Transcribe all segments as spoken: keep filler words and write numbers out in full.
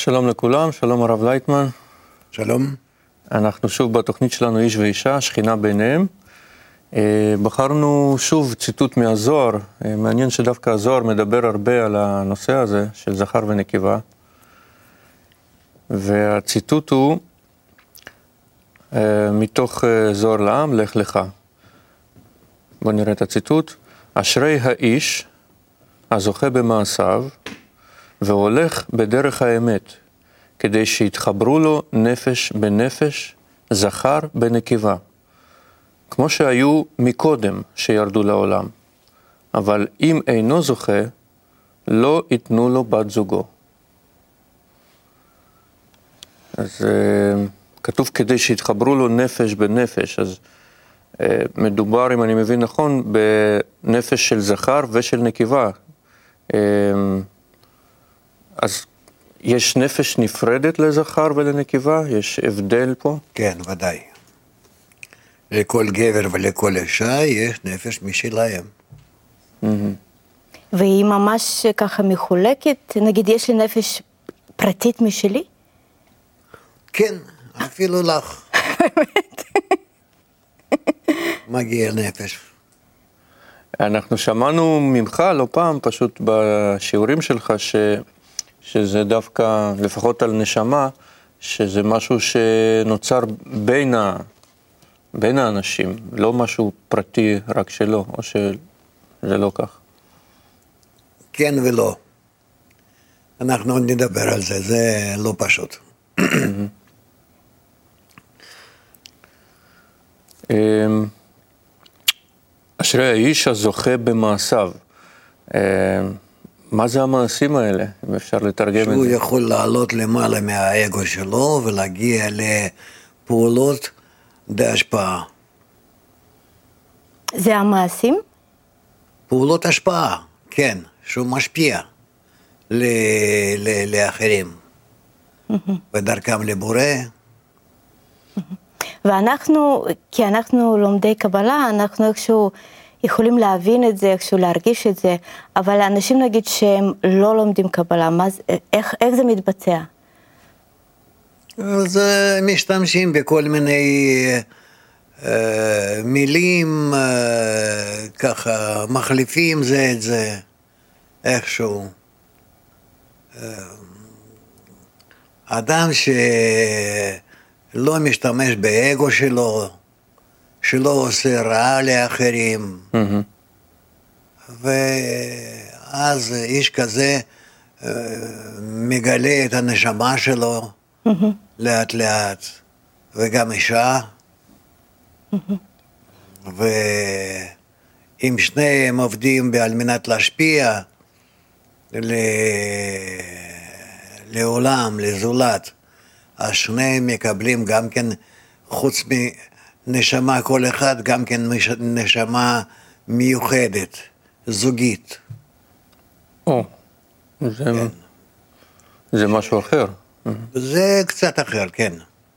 שלום לכולם, שלום הרב לייטמן. שלום. אנחנו שוב בתוכנית שלנו איש ואישה, שכינה ביניהם. בחרנו שוב ציטוט מהזוהר, מעניין שדווקא הזוהר מדבר הרבה על הנושא הזה של זכר ונקבה. והציטוט הוא מתוך זוהר לעם, לך לך. בואו נראה את הציטוט. אשרי האיש הזוכה במעשיו והולך בדרך האמת, כדי שיתחברו לו נפש בנפש, זכר בנקבה, כמו שהיו מקודם שירדו לעולם. אבל אם אינו זוכה, לא ייתנו לו בת זוגו. אז כתוב כדי שיתחברו לו נפש בנפש, אז מדובר, אם אני מבין נכון, בנפש של זכר ושל נקבה. אז יש נפש נפרדת לזכר ולנקבה? יש הבדל פה? כן, ודאי. לכל גבר ולכל אישה יש נפש משלהם. והיא ממש ככה מחולקת? נגיד, יש לי נפש פרטית משלי? כן, אפילו לך. באמת? מגיע נפש. אנחנו שמענו ממך לא פעם, פשוט בשיעורים שלך, ש... שזה דווקא, לפחות על נשמה, שזה משהו שנוצר בין, ה... בין האנשים, לא משהו פרטי רק שלו, או שזה לא כך. כן ולא. אנחנו נדבר על זה, זה לא פשוט. אשרי האיש הזוכה במעשיו. מה זה המעשים האלה, אם אפשר לתרגם את זה? שהוא יכול לעלות למעלה מהאגו שלו ולהגיע לפעולות די השפעה. זה המעשים? פעולות השפעה, כן, שהוא משפיע ל- ל- לאחרים. ודרכם לבורא. ואנחנו, כי אנחנו לומדי קבלה, אנחנו איכשהו יכולים להבין את זה, איכשהו להרגיש את זה, אבל אנשים נגיד שהם לא לומדים קבלה, מה, איך, איך זה מתבצע? אז משתמשים בכל מיני אה, מילים, אה, ככה מחליפים זה את זה, איכשהו. אה, אדם שלא משתמש באגו שלו, שלא עושה רע לאחרים, mm-hmm. ואז איש כזה uh, מגלה את הנשמה שלו mm-hmm. לאט לאט, וגם אישה, mm-hmm. ואם שניהם עובדים על מנת להשפיע ל... לעולם, לזולת, אז שניהם מקבלים גם כן, חוץ מנשמה כל אחד, גם כן נשמה מיוחדת, זוגית. או, זה, כן. זה משהו אחר. זה קצת אחר, כן.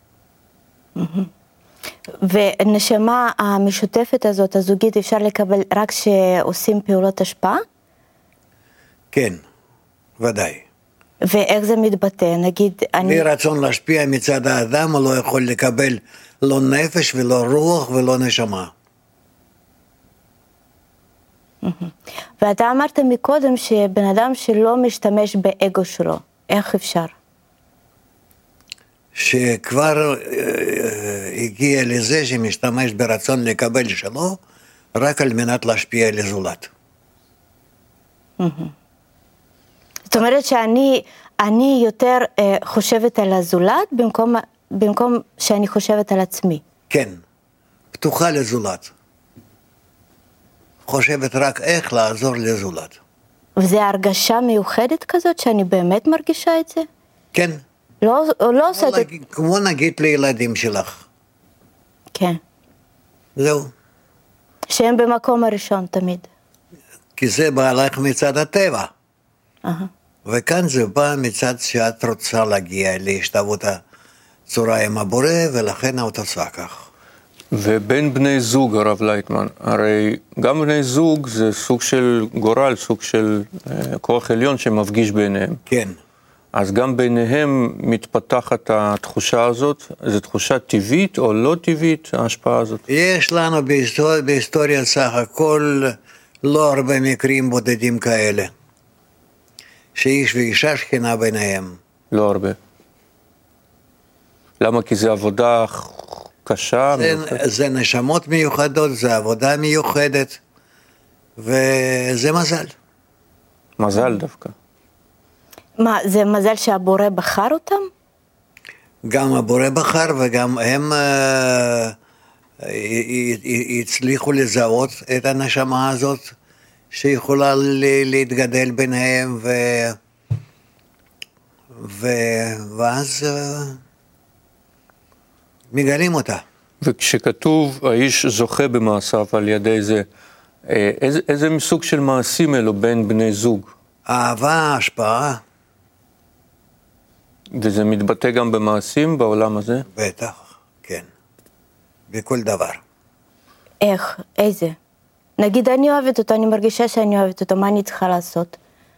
ונשמה המשותפת הזאת, הזוגית, אפשר לקבל רק שעושים פעולות השפעה? כן, ודאי. ואיך זה מתבטא? נגיד, אני... בלי רצון להשפיע מצד האדם, הוא לא יכול לקבל לא נפש ולא רוח ולא נשמה. ואתה אמרת מקודם שבן אדם שלא משתמש באגו שלו, איך אפשר? שכבר הגיע לזה שמשתמש ברצון לקבל שלו, רק על מנת להשפיע לזולת. זאת אומרת שאני אני יותר אה, חושבת על הזולת במקום, במקום שאני חושבת על עצמי. כן, פתוחה לזולת. חושבת רק איך לעזור לזולת. וזה הרגשה מיוחדת כזאת שאני באמת מרגישה את זה? כן. לא, לא עושה את זה. כמו נגיד לילדים שלך. כן. זהו. שהם במקום הראשון תמיד. כי זה בא לך מצד הטבע. Uh-huh. וכאן זה בא מצד שאת רוצה להגיע להשתוות הצורה עם הבורא, ולכן את עושה כך. ובין בני זוג, הרב לייטמן, הרי גם בני זוג זה סוג של גורל, סוג של אה, כוח עליון שמפגיש ביניהם. כן. אז גם ביניהם מתפתחת התחושה הזאת, זו תחושה טבעית או לא טבעית, ההשפעה הזאת? יש לנו בהיסטוריה, בהיסטוריה סך הכל לא הרבה מקרים בודדים כאלה, שאיש ואישה שכנה ביניהם. לא הרבה. למה? כי זו עבודה קשה? זה, זה נשמות מיוחדות, זה עבודה מיוחדת, וזה מזל. מזל דווקא. מה, זה מזל שהבורא בחר אותם? גם הבורא בחר וגם הם אה, הצליחו לזהות את הנשמה הזאת שיכולה להתגדל ביניהם ו... ו... ואז אה, מגלים אותה. וכשכתוב האיש זוכה במעשיו על ידי זה, איזה, איזה מסוג של מעשים אלו בין בני זוג? אהבה, השפעה. וזה מתבטא גם במעשים בעולם הזה? בטח, כן. בכל דבר. איך? איזה? נגיד אני אוהבת אותו, אני מרגישה שאני אוהבת אותו, מה אני צריכה לעשות?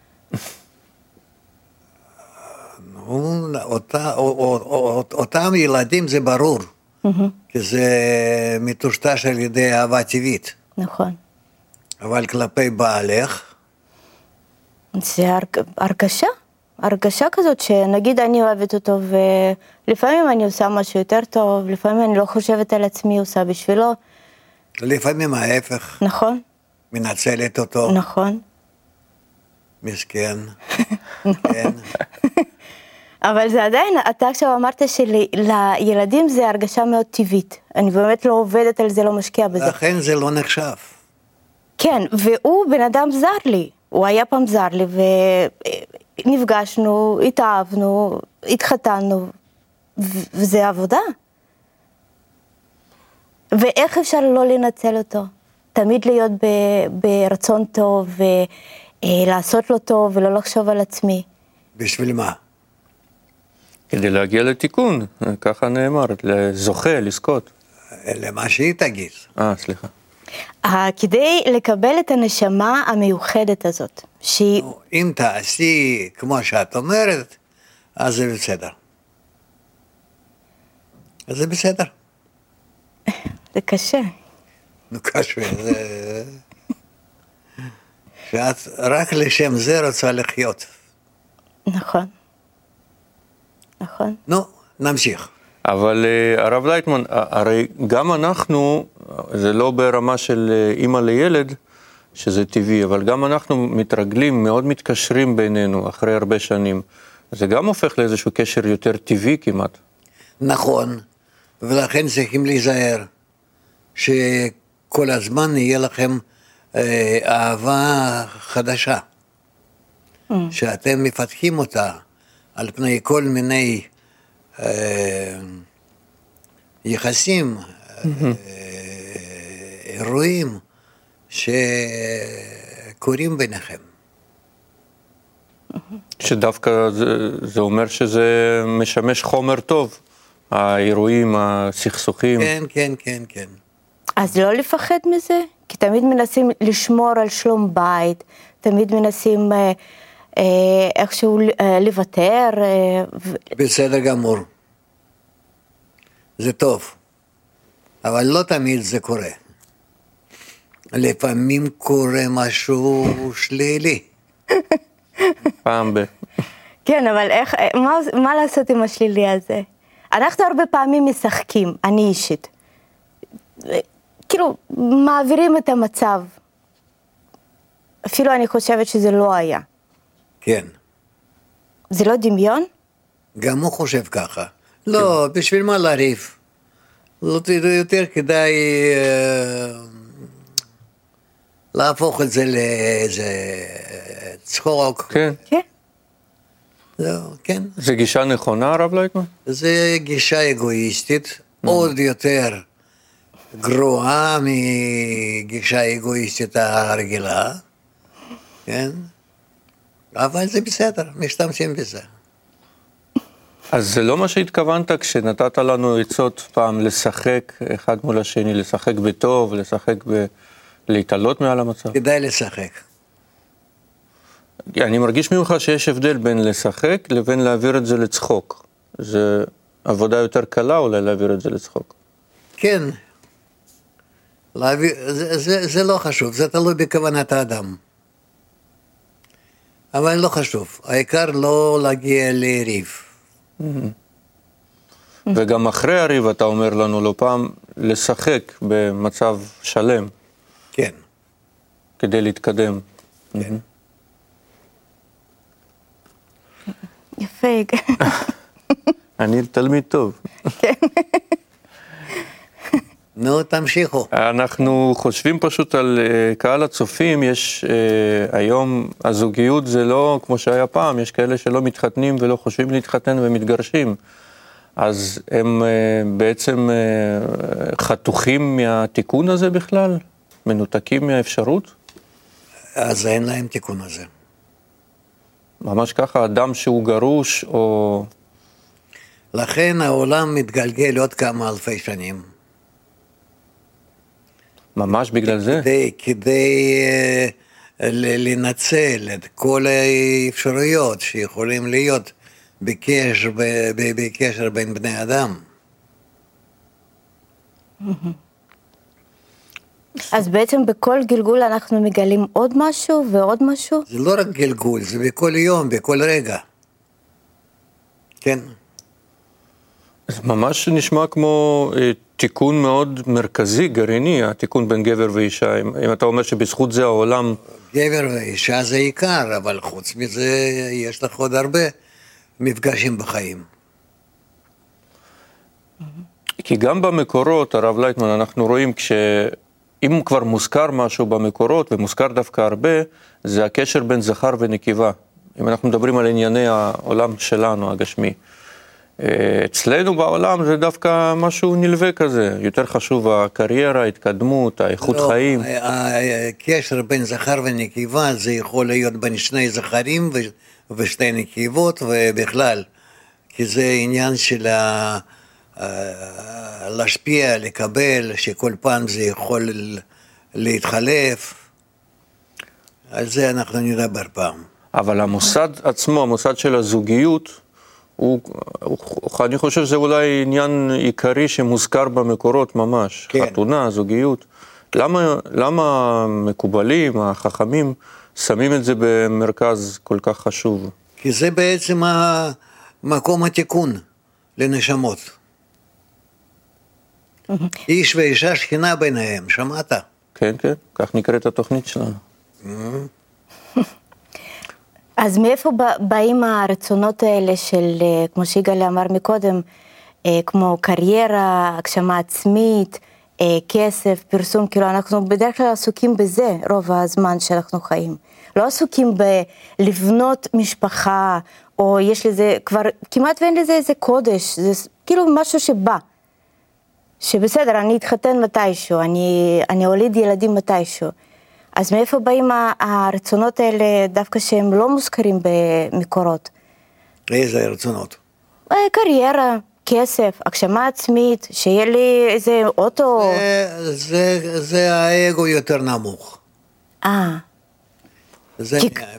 אותה, אותם ילדים זה ברור, כי זה מטושטש על ידי אהבה טבעית. נכון. אבל כלפי בעלך? זה הרגשה. הרגשה כזאת שנגיד אני אוהבת אותו ולפעמים אני עושה משהו יותר טוב, לפעמים אני לא חושבת על עצמי, עושה בשבילו. לפעמים ההפך. נכון. מנצלת אותו. נכון. מסכן. כן. אבל זה עדיין, אתה עכשיו אמרת שלילדים זה הרגשה מאוד טבעית. אני באמת לא עובדת על זה, לא משקיעה בזה. לכן זה לא נחשב. כן, והוא בן אדם זר לי. הוא היה פעם זר לי ונפגשנו, התאהבנו, התחתנו, וזה עבודה. ואיך אפשר לא לנצל אותו? תמיד להיות ברצון טוב ולעשות לו טוב ולא לחשוב על עצמי. בשביל מה? כדי להגיע לתיקון, ככה נאמר, לזוכה, לזכות. למה שהיא תגיד. אה, סליחה. כדי לקבל את הנשמה המיוחדת הזאת, שהיא... אם תעשי כמו שאת אומרת, אז זה בסדר. אז זה בסדר. זה קשה. נו, קשה, זה... שאת רק לשם זה רוצה לחיות. נכון. נכון. נו, נמשיך. אבל הרב לייטמן, הרי גם אנחנו, זה לא ברמה של אמא לילד, שזה טבעי, אבל גם אנחנו מתרגלים, מאוד מתקשרים בינינו אחרי הרבה שנים. זה גם הופך לאיזשהו קשר יותר טבעי כמעט. נכון, ולכן צריכים להיזהר, שכל הזמן יהיה לכם אה, אהבה חדשה, mm. שאתם מפתחים אותה על פני כל מיני אה, יחסים, mm-hmm. אה, אירועים שקורים ביניכם. שדווקא זה, זה אומר שזה משמש חומר טוב, האירועים, הסכסוכים. כן, כן, כן, כן. אז לא לפחד מזה? כי תמיד מנסים לשמור על שלום בית, תמיד מנסים אה, אה, איכשהו אה, לוותר. אה, ו... בסדר גמור. זה טוב, אבל לא תמיד זה קורה. לפעמים קורה משהו שלילי. פעם ב... כן, אבל איך, מה, מה לעשות עם השלילי הזה? אנחנו הרבה פעמים משחקים, אני אישית. כאילו, מעבירים את המצב. אפילו אני חושבת שזה לא היה. כן. זה לא דמיון? גם הוא חושב ככה. לא, בשביל מה לריב? יותר כדאי להפוך את זה לאיזה צחוק. כן. כן. זהו, כן. זה גישה נכונה, הרב לייטמן? זה גישה אגואיסטית, עוד יותר גרועה מגישה אגואיסטית הרגילה, כן? אבל זה בסדר, משתמשים בזה. אז זה לא מה שהתכוונת כשנתת לנו עצות פעם לשחק אחד מול השני, לשחק בטוב, לשחק ב... להתעלות מעל המצב? כדאי לשחק. אני מרגיש ממך שיש הבדל בין לשחק לבין להעביר את זה לצחוק. זה עבודה יותר קלה אולי להעביר את זה לצחוק. כן. להעביר, זה, זה, זה לא חשוב, זה תלוי בכוונת האדם. אבל לא חשוב, העיקר לא להגיע לריב. וגם אחרי הריב אתה אומר לנו לא פעם לשחק במצב שלם. כן. כדי להתקדם. כן. יפה. אני תלמיד טוב. כן. נו, תמשיכו. אנחנו חושבים פשוט על uh, קהל הצופים, יש uh, היום הזוגיות זה לא כמו שהיה פעם, יש כאלה שלא מתחתנים ולא חושבים להתחתן ומתגרשים. אז הם uh, בעצם uh, חתוכים מהתיקון הזה בכלל? מנותקים מהאפשרות? אז אין להם תיקון הזה. ממש ככה, אדם שהוא גרוש או... לכן העולם מתגלגל עוד כמה אלפי שנים. ממש בגלל זה? כדי, כדי uh, לנצל את כל האפשרויות שיכולים להיות בקשר, בקשר בין בני אדם. אז בעצם בכל גלגול אנחנו מגלים עוד משהו ועוד משהו? זה לא רק גלגול, זה בכל יום, בכל רגע. כן. זה ממש נשמע כמו אה, תיקון מאוד מרכזי, גרעיני, התיקון בין גבר ואישה. אם, אם אתה אומר שבזכות זה העולם... גבר ואישה זה עיקר, אבל חוץ מזה יש לך עוד הרבה מפגשים בחיים. כי גם במקורות, הרב לייטמן, אנחנו רואים כש... אם כבר מוזכר משהו במקורות, ומוזכר דווקא הרבה, זה הקשר בין זכר ונקבה. אם אנחנו מדברים על ענייני העולם שלנו, הגשמי. אצלנו בעולם זה דווקא משהו נלווה כזה, יותר חשוב הקריירה, ההתקדמות, האיכות לא, חיים. הקשר בין זכר ונקבה זה יכול להיות בין שני זכרים ושתי נקבות ובכלל, כי זה עניין של ה... להשפיע, לקבל, שכל פעם זה יכול להתחלף, על זה אנחנו נדבר פעם. אבל המוסד עצמו, המוסד של הזוגיות, הוא, הוא, אני חושב שזה אולי עניין עיקרי שמוזכר במקורות ממש, כן. חתונה, זוגיות. למה, למה מקובלים, החכמים, שמים את זה במרכז כל כך חשוב? כי זה בעצם מקום התיקון לנשמות. איש ואישה שכינה ביניהם, שמעת? כן, כן, כך נקראת התוכנית שלנו. אז מאיפה באים הרצונות האלה של, כמו שיגאל אמר מקודם, כמו קריירה, הגשמה עצמית, כסף, פרסום, כאילו אנחנו בדרך כלל עסוקים בזה רוב הזמן שאנחנו חיים. לא עסוקים בלבנות משפחה, או יש לזה כבר, כמעט ואין לזה איזה קודש, זה כאילו משהו שבא. שבסדר, אני אתחתן מתישהו, אני, אני הוליד ילדים מתישהו. אז מאיפה באים הרצונות האלה דווקא שהם לא מוזכרים במקורות? איזה רצונות? קריירה, כסף, הגשמה עצמית, שיהיה לי איזה אוטו. זה, זה, זה האגו יותר נמוך. אה. זה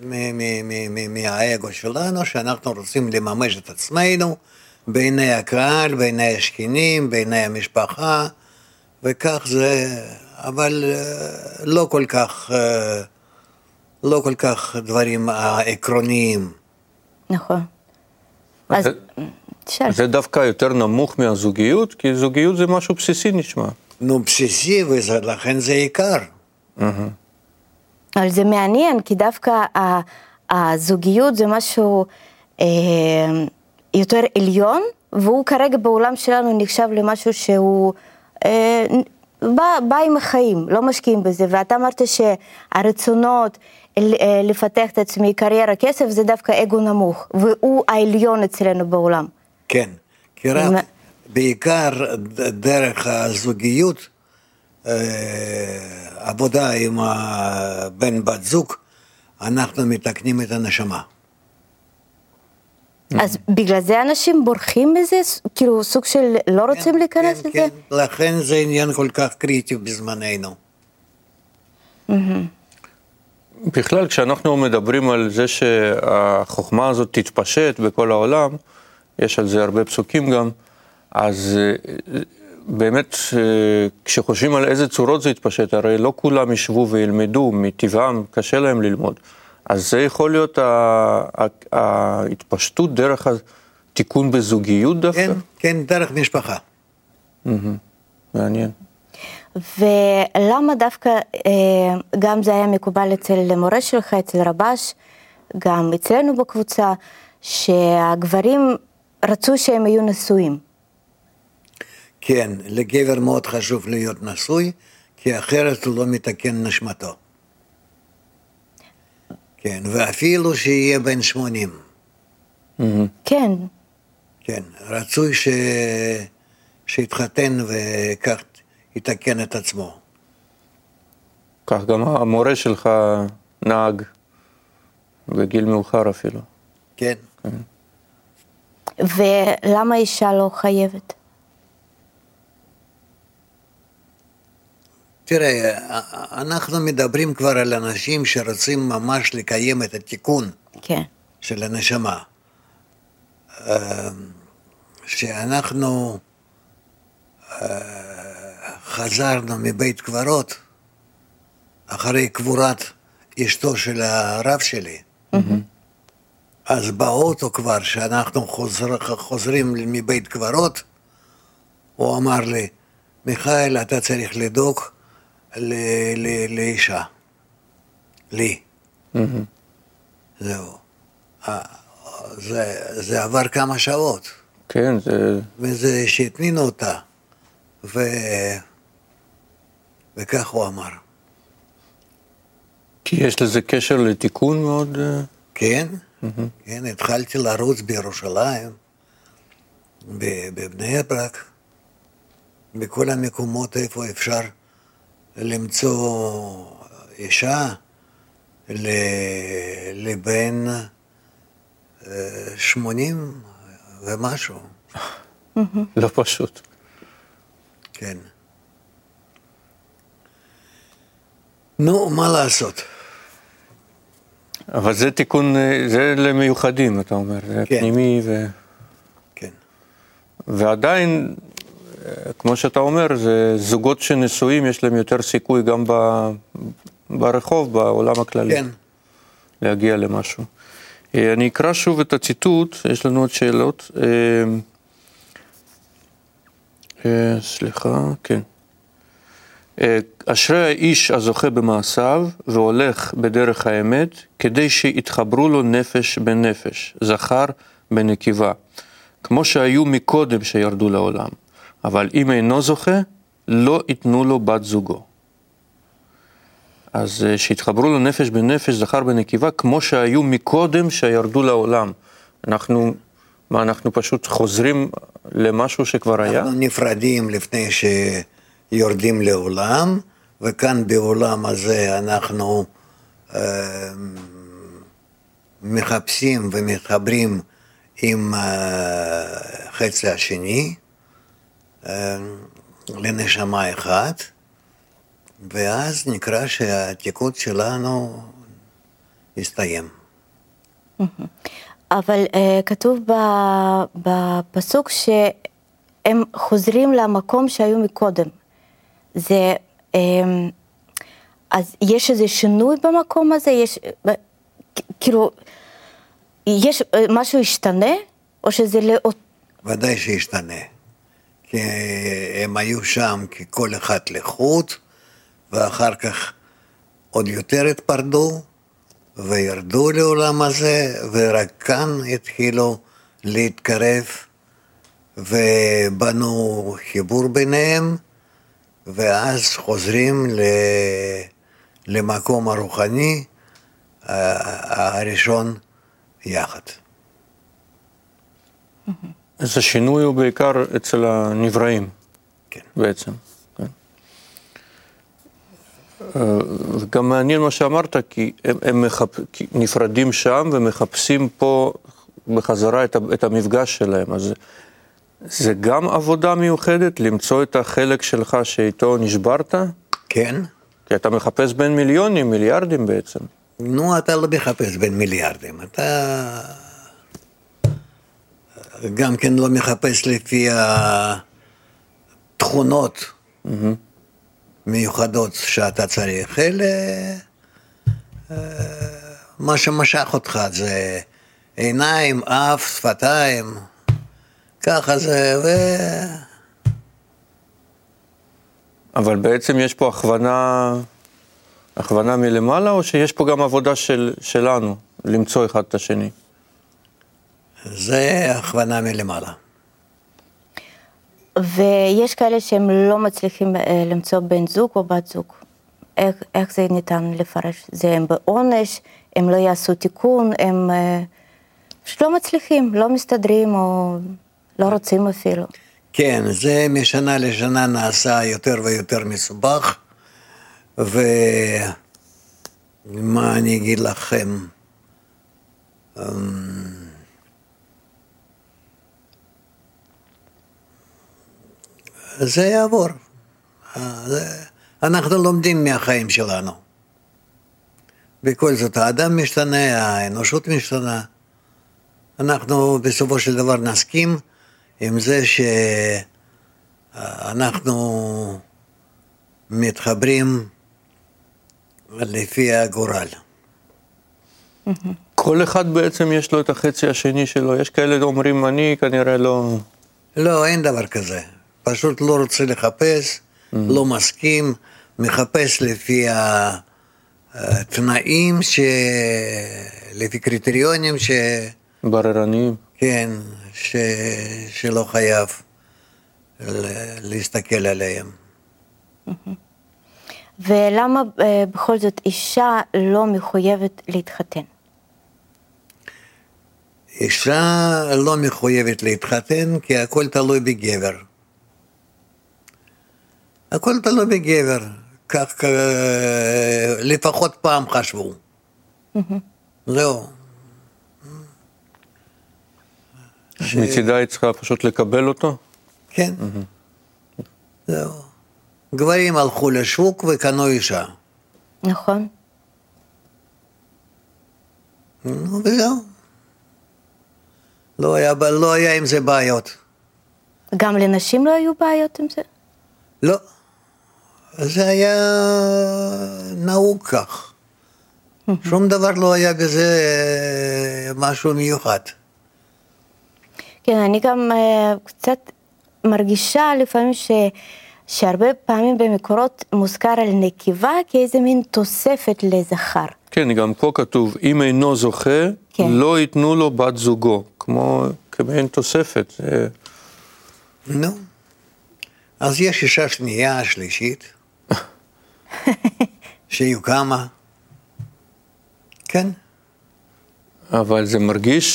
מהאגו שלנו, שאנחנו רוצים לממש את עצמנו, בעיני הקהל, בעיני השכנים, בעיני המשפחה, וכך זה, אבל לא כל כך, לא כל כך דברים עקרוניים. נכון. אז זה דווקא יותר נמוך מהזוגיות, כי זוגיות זה משהו בסיסי נשמע. נו, בסיסי, ולכן זה עיקר. אבל זה מעניין, כי דווקא הזוגיות זה משהו יותר עליון, והוא כרגע בעולם שלנו נחשב למשהו שהוא אה, בא, בא עם החיים, לא משקיעים בזה. ואתה אמרת שהרצונות לפתח את עצמי, קריירה, כסף, זה דווקא אגו נמוך, והוא העליון אצלנו בעולם. כן, כי רק בעיקר דרך הזוגיות, אה, עבודה עם בן בת זוג, אנחנו מתקנים את הנשמה. אז בגלל זה אנשים בורחים מזה? כאילו סוג של לא רוצים להיכנס לזה? כן, כן, לכן זה עניין כל כך קריטי בזמננו. בכלל, כשאנחנו מדברים על זה שהחוכמה הזאת תתפשט בכל העולם, יש על זה הרבה פסוקים גם, אז באמת, כשחושבים על איזה צורות זה יתפשט, הרי לא כולם ישבו וילמדו, מטבעם קשה להם ללמוד. אז זה יכול להיות ההתפשטות דרך התיקון בזוגיות דווקא? כן, כן, דרך משפחה. מעניין. ולמה דווקא גם זה היה מקובל אצל מורה שלך, אצל רבש, גם אצלנו בקבוצה, שהגברים רצו שהם יהיו נשואים? כן, לגבר מאוד חשוב להיות נשוי, כי אחרת הוא לא מתקן נשמתו. כן, ואפילו שיהיה בן שמונים. כן. כן, רצוי ש... שיתחתן וכך יתקן את עצמו. כך גם המורה שלך נהג, בגיל מאוחר אפילו. כן. כן. ולמה אישה לא חייבת? תראה, אנחנו מדברים כבר על אנשים שרוצים ממש לקיים את התיקון כן. של הנשמה. שאנחנו חזרנו מבית קברות אחרי קבורת אשתו של הרב שלי. אז באוטו כבר, שאנחנו חוזר, חוזרים מבית קברות, הוא אמר לי, מיכאל, אתה צריך לדאוג ל- ל- לאישה, לי. זהו. זה, זה עבר כמה שעות. כן, זה... וזה שהתנינו אותה. ו... וכך הוא אמר. כי יש לזה קשר לתיקון מאוד... כן, mm-hmm. כן, התחלתי לרוץ בירושלים, בבני ברק, בכל המקומות איפה אפשר למצוא אישה לבין שמונים ומשהו. לא פשוט. כן. נו, מה לעשות? אבל זה תיקון, זה למיוחדים, אתה אומר, זה כן. פנימי ו... כן. ועדיין, כמו שאתה אומר, זה זוגות שנשואים, יש להם יותר סיכוי גם ב... ברחוב, בעולם הכללי. כן. להגיע למשהו. אני אקרא שוב את הציטוט, יש לנו עוד שאלות. סליחה, כן. אשרי האיש הזוכה במעשיו והולך בדרך האמת, כדי שיתחברו לו נפש בנפש, זכר בנקבה, כמו שהיו מקודם שירדו לעולם. אבל אם אינו זוכה, לא ייתנו לו בת זוגו. אז שיתחברו לו נפש בנפש, זכר בנקבה, כמו שהיו מקודם שירדו לעולם. אנחנו, מה, אנחנו פשוט חוזרים למשהו שכבר היה? אנחנו נפרדים לפני שיורדים לעולם, וכאן בעולם הזה אנחנו אה, מחפשים ומתחברים עם אה, חצי השני, אה, לנשמה אחת, ואז נקרא שהתיקון שלנו הסתיים. אבל uh, כתוב בפסוק שהם חוזרים למקום שהיו מקודם. זה, um, אז יש איזה שינוי במקום הזה? יש, כאילו, יש משהו השתנה? או שזה לא... ודאי שהשתנה. כי הם היו שם ככל אחד לחוד, ואחר כך עוד יותר התפרדו, וירדו לעולם הזה, ורק כאן התחילו להתקרב, ובנו חיבור ביניהם, ואז חוזרים למקום הרוחני הראשון יחד. אז השינוי הוא בעיקר אצל הנבראים, כן. בעצם. וגם מעניין מה שאמרת, כי הם, הם מחפ... כי נפרדים שם ומחפשים פה בחזרה את, ה... את המפגש שלהם. אז זה גם עבודה מיוחדת, למצוא את החלק שלך שאיתו נשברת? כן. כי אתה מחפש בין מיליונים, מיליארדים בעצם. נו, אתה לא מחפש בין מיליארדים, אתה גם כן לא מחפש לפי התכונות מיוחדות שאתה צריך, אלא מה שמשך אותך זה עיניים, אף, שפתיים, ככה זה, ו... אבל בעצם יש פה הכוונה, הכוונה מלמעלה, או שיש פה גם עבודה של, שלנו, למצוא אחד את השני? זה הכוונה מלמעלה. ויש כאלה שהם לא מצליחים למצוא בן זוג או בת זוג. איך, איך זה ניתן לפרש? זה הם בעונש, הם לא יעשו תיקון, הם פשוט לא מצליחים, לא מסתדרים או לא רוצים אפילו. כן, זה משנה לשנה נעשה יותר ויותר מסובך, ומה אני אגיד לכם, זה יעבור. אנחנו לומדים מהחיים שלנו. בכל זאת, האדם משתנה, האנושות משתנה. אנחנו בסופו של דבר נסכים עם זה שאנחנו מתחברים לפי הגורל. כל אחד בעצם יש לו את החצי השני שלו, יש כאלה אומרים אני כנראה לא... לא, אין דבר כזה. פשוט לא רוצה לחפש, mm-hmm. לא מסכים, מחפש לפי התנאים, ש... לפי קריטריונים ש... בררניים. כן, ש... שלא חייב להסתכל עליהם. Mm-hmm. ולמה בכל זאת אישה לא מחויבת להתחתן? אישה לא מחויבת להתחתן, כי הכל תלוי בגבר. הכל תלוי בגבר, כך לפחות פעם חשבו. זהו. מצידה היא צריכה פשוט לקבל אותו? כן. זהו. גברים הלכו לשוק וקנו אישה. נכון. נו, וזהו. לא היה, לא היה עם זה בעיות. גם לנשים לא היו בעיות עם זה? לא. זה היה נהוג כך. שום דבר לא היה בזה משהו מיוחד. כן, אני גם קצת מרגישה לפעמים ש... שהרבה פעמים במקורות מוזכר על נקבה כאיזה מין תוספת לזכר. כן, גם פה כתוב, אם אינו זוכה, כן. לא ייתנו לו בת זוגו, כמו כמעין תוספת. זה... נו, אז יש אישה שנייה, שלישית, שיהיו כמה, כן. אבל זה מרגיש...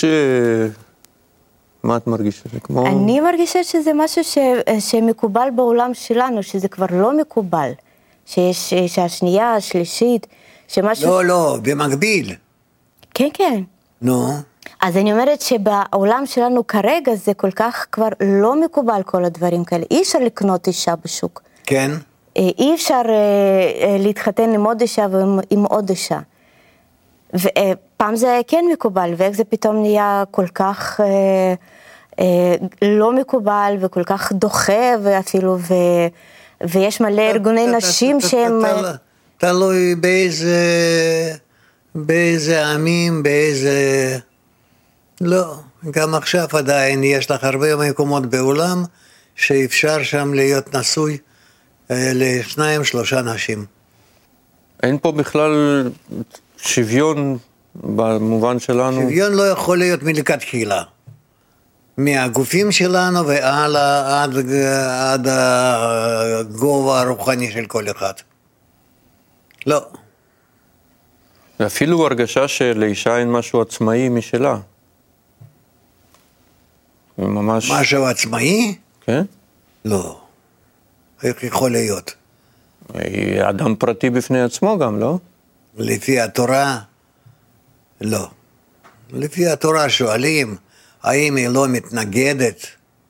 מה את מרגישה? זה כמו... אני מרגישה שזה משהו ש... שמקובל בעולם שלנו, שזה כבר לא מקובל. שיש אישה שנייה, שלישית, שמשהו... לא, לא, במקביל. כן, כן. נו. אז אני אומרת שבעולם שלנו כרגע זה כל כך כבר לא מקובל כל הדברים כאלה. אי אפשר לקנות אישה בשוק. כן. אי אפשר להתחתן עם עוד אישה ועם עוד אישה. ופעם זה כן מקובל, ואיך זה פתאום נהיה כל כך אה, אה, לא מקובל וכל כך דוחה ואפילו, ו, ויש מלא ארגוני נשים שהם... תלוי באיזה, באיזה עמים, באיזה... לא, גם עכשיו עדיין יש לך הרבה מקומות בעולם שאפשר שם להיות נשוי לשניים, שלושה נשים. אין פה בכלל... שוויון במובן שלנו? שוויון לא יכול להיות מלכתחילה. מהגופים שלנו ועד עד, עד הגובה הרוחני של כל אחד. לא. ואפילו הרגשה שלאישה אין משהו עצמאי משלה. ממש... משהו עצמאי? כן? לא. איך יכול להיות? היא אדם פרטי בפני עצמו גם, לא? לפי התורה, לא. לפי התורה שואלים, האם היא לא מתנגדת,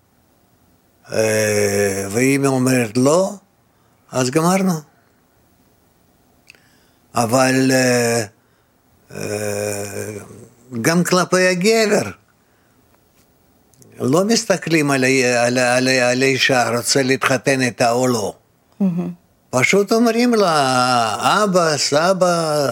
ואם היא אומרת לא, אז גמרנו. אבל גם כלפי הגבר. לא מסתכלים על, על, על, על האישה, רוצה להתחתן איתה או לא. Mm-hmm. פשוט אומרים לה, אבא, סבא,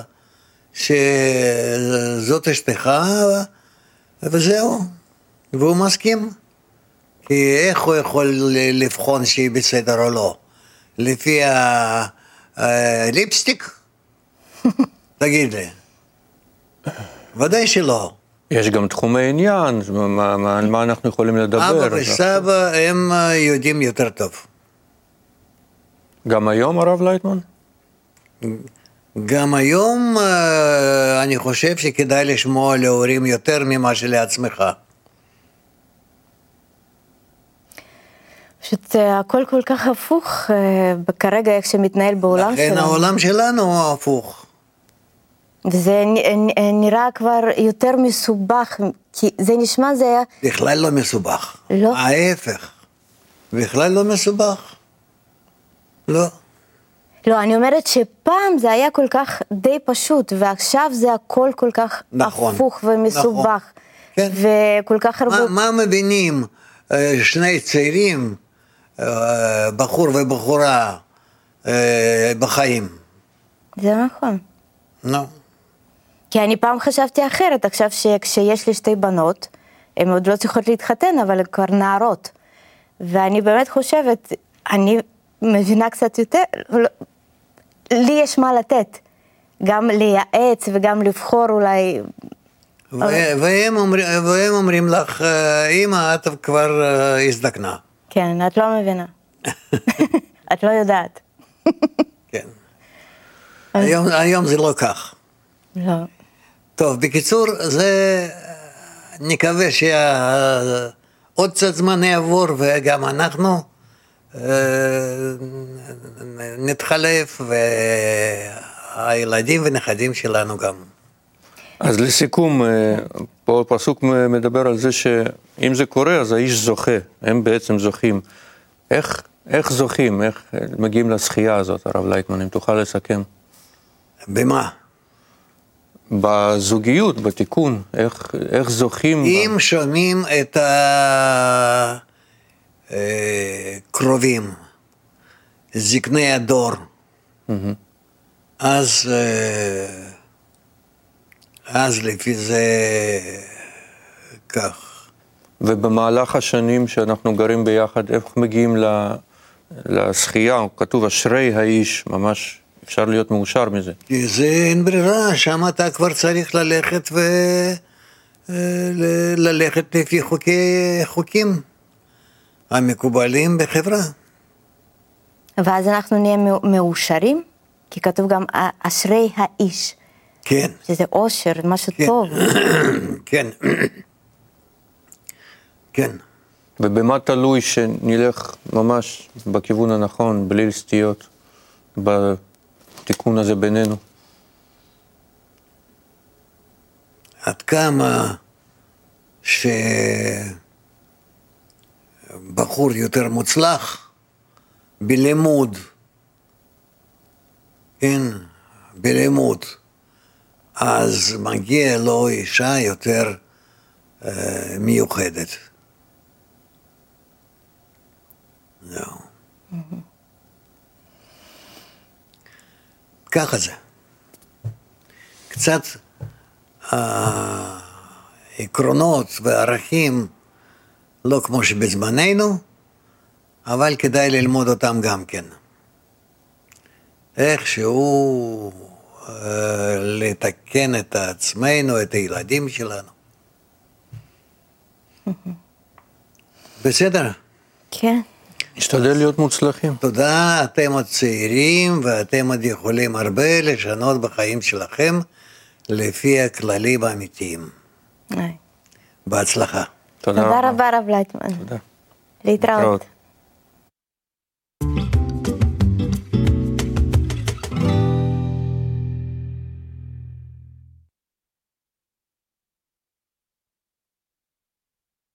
שזאת אשתך, וזהו. והוא מסכים. כי איך הוא יכול לבחון שהיא בסדר או לא? לפי הליפסטיק? תגיד לי. ודאי שלא. יש גם תחומי עניין, מה, מה, על מה אנחנו יכולים לדבר? אבא וסבא הם יודעים יותר טוב. גם היום, הרב לייטמן? גם היום אני חושב שכדאי לשמוע להורים יותר ממה שלעצמך. פשוט הכל כל כך הפוך כרגע איך שמתנהל בעולם שלנו. לכן העולם שלנו הוא הפוך. וזה נראה כבר יותר מסובך, כי זה נשמע זה היה... בכלל לא מסובך. לא? ההפך. בכלל לא מסובך. לא. לא, אני אומרת שפעם זה היה כל כך די פשוט, ועכשיו זה הכל כל כך נכון, הפוך ומסובך. נכון. כן. וכל כך הרבה... מה, מה מבינים שני צעירים, בחור ובחורה בחיים? זה נכון. לא. כי אני פעם חשבתי אחרת, עכשיו שכשיש לי שתי בנות, הן עוד לא צריכות להתחתן, אבל הן כבר נערות. ואני באמת חושבת, אני מבינה קצת יותר, לי יש מה לתת. גם לייעץ וגם לבחור אולי... והם אומרים, והם אומרים לך, אמא, את כבר הזדקנה. כן, את לא מבינה. את לא יודעת. כן. היום, היום זה לא כך. לא. טוב, בקיצור, זה... נקווה שעוד קצת זמן יעבור, וגם אנחנו נתחלף, והילדים ונכדים שלנו גם. אז לסיכום, פה פסוק מדבר על זה שאם זה קורה, אז האיש זוכה, הם בעצם זוכים. איך, איך זוכים, איך מגיעים לזכייה הזאת, הרב לייטמן, אם תוכל לסכם? במה? בזוגיות, בתיקון, איך, איך זוכים? אם ב... שומעים את הקרובים, זקני הדור, mm-hmm. אז... אז לפי זה כך. ובמהלך השנים שאנחנו גרים ביחד, איך מגיעים לזכייה? כתוב אשרי האיש, ממש אפשר להיות מאושר מזה. זה אין ברירה, שם אתה כבר צריך ללכת וללכת לפי חוקי, חוקים המקובלים בחברה. ואז אנחנו נהיה מאושרים, כי כתוב גם אשרי האיש. כן. שזה אושר, משהו כן. טוב. כן. כן. ובמה תלוי שנלך ממש בכיוון הנכון, בלי סטיות, בתיקון הזה בינינו? עד כמה שבחור יותר מוצלח בלימוד, כן, בלימוד, אז מגיע לו אישה יותר אה, מיוחדת. זהו. Mm-hmm. ככה זה. קצת העקרונות והערכים לא כמו שבזמננו, אבל כדאי ללמוד אותם גם כן. איכשהו לתקן את עצמנו, את הילדים שלנו. בסדר? כן. נשתדל להיות מוצלחים. תודה, אתם עוד צעירים, ואתם עוד יכולים הרבה לשנות בחיים שלכם, לפי הכללים האמיתיים. בהצלחה. תודה רבה רב לייטמן. תודה. להתראות.